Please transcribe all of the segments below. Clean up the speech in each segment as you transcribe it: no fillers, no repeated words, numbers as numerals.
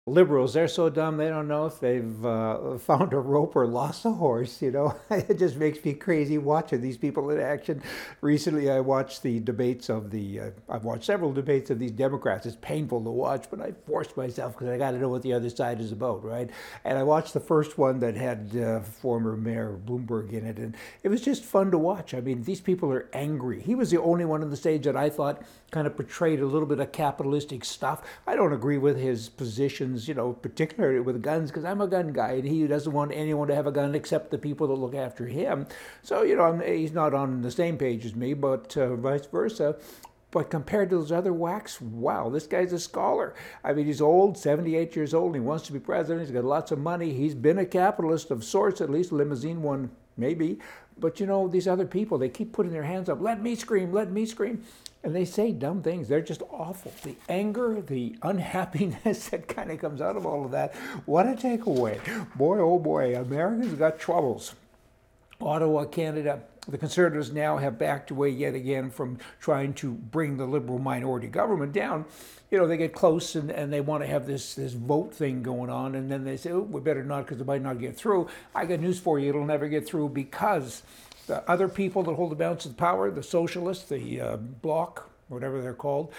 Liberals, they're so dumb they don't know if they've found a rope or lost a horse, you know. It just makes me crazy watching these people in action. Recently, I watched the debates of I've watched several debates of these Democrats. It's painful to watch, but I forced myself because I got to know what the other side is about, right? And I watched the first one that had former Mayor Bloomberg in it, and it was just fun to watch. I mean, these people are angry. He was the only one on the stage that I thought kind of portrayed a little bit of capitalistic stuff. I don't agree with his positions, you know, particularly with guns, because I'm a gun guy, and he doesn't want anyone to have a gun except the people that look after him. So, you know, he's not on the same page as me, but vice versa. But compared to those other whacks, wow, this guy's a scholar. I mean, he's old, 78 years old, and he wants to be president. He's got lots of money. He's been a capitalist of sorts, at least limousine one, maybe. But you know, these other people, they keep putting their hands up, let me scream, let me scream. And they say dumb things. They're just awful. The anger, the unhappiness that kind of comes out of all of that. What a takeaway. Boy, oh boy, America's got troubles. Ottawa, Canada, the Conservatives now have backed away yet again from trying to bring the Liberal minority government down. You know, they get close and they want to have this vote thing going on, and then they say, oh, we better not because it might not get through. I got news for you, it'll never get through because the other people that hold the balance of power, the socialists, the Bloc, whatever they're called,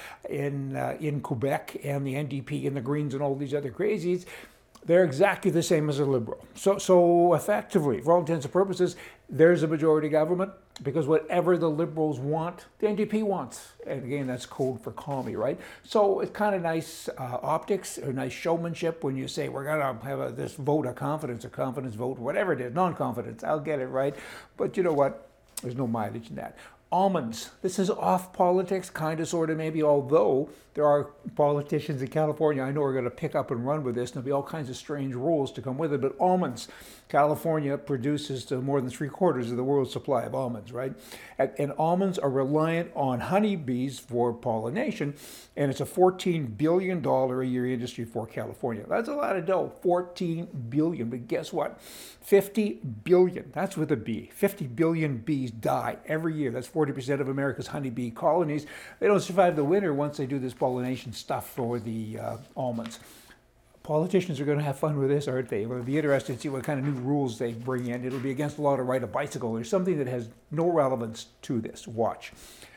in Quebec, and the NDP and the Greens and all these other crazies, they're exactly the same as a Liberal. So effectively, for all intents and purposes, there's a majority government because whatever the Liberals want, the NDP wants. And again, that's code for commie, right? So it's kind of nice optics, or nice showmanship when you say we're going to have this vote of confidence, a confidence vote, whatever it is, non-confidence, I'll get it right. But you know what? There's no mileage in that. Almonds. This is off politics, kind of, sort of, maybe, although there are politicians in California I know are going to pick up and run with this, and there'll be all kinds of strange rules to come with it. But almonds, California produces more than 3/4 of the world's supply of almonds, right? And almonds are reliant on honeybees for pollination, and it's a $14 billion a year industry for California. That's a lot of dough, 14 billion. But guess what? 50 billion, that's with a B. 50 billion bees die every year. That's 40% of America's honeybee colonies. They don't survive the winter once they do this pollination stuff for the almonds. Politicians are going to have fun with this, aren't they? It'll be interesting to see what kind of new rules they bring in. It'll be against the law to ride a bicycle. There's something that has no relevance to this. Watch.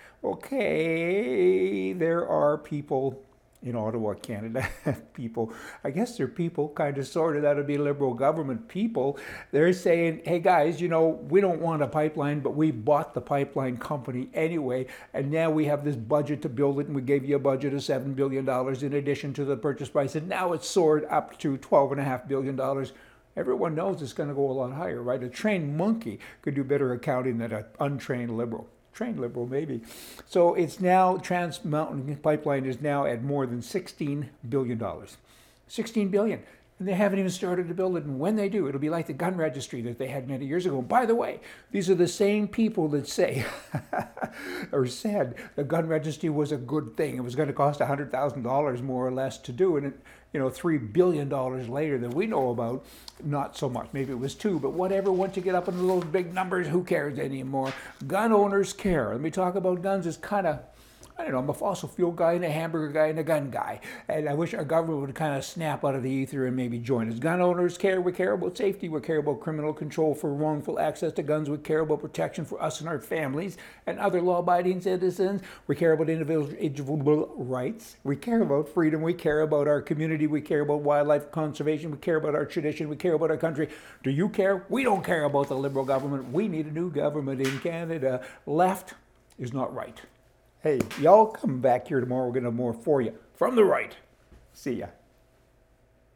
Okay, there are people in Ottawa, Canada, people, I guess they're people, kind of, sort of, that would be Liberal government people. They're saying, hey guys, you know, we don't want a pipeline, but we bought the pipeline company anyway, and now we have this budget to build it, and we gave you a budget of $7 billion in addition to the purchase price, and now it's soared up to $12.5 billion. Everyone knows it's going to go a lot higher, right? A trained monkey could do better accounting than an untrained Liberal. Trained Liberal, maybe. So it's now, Trans Mountain Pipeline is now at more than $16 billion. $16 billion. And they haven't even started to build it. And when they do, it'll be like the gun registry that they had many years ago. And by the way, these are the same people that say, or said, the gun registry was a good thing. It was going to cost $100,000 more or less to do. And it, you know, $3 billion later that we know about, not so much. Maybe it was two, but whatever. Once you get up into those big numbers, who cares anymore? Gun owners care. Let me talk about guns. It's kind of, I don't know, I'm a fossil fuel guy and a hamburger guy and a gun guy. And I wish our government would kind of snap out of the ether and maybe join us. Gun owners care. We care about safety. We care about criminal control for wrongful access to guns. We care about protection for us and our families and other law-abiding citizens. We care about individual rights. We care about freedom. We care about our community. We care about wildlife conservation. We care about our tradition. We care about our country. Do you care? We don't care about the Liberal government. We need a new government in Canada. Left is not right. Hey, y'all come back here tomorrow. We're going to have more for you from the right. See ya.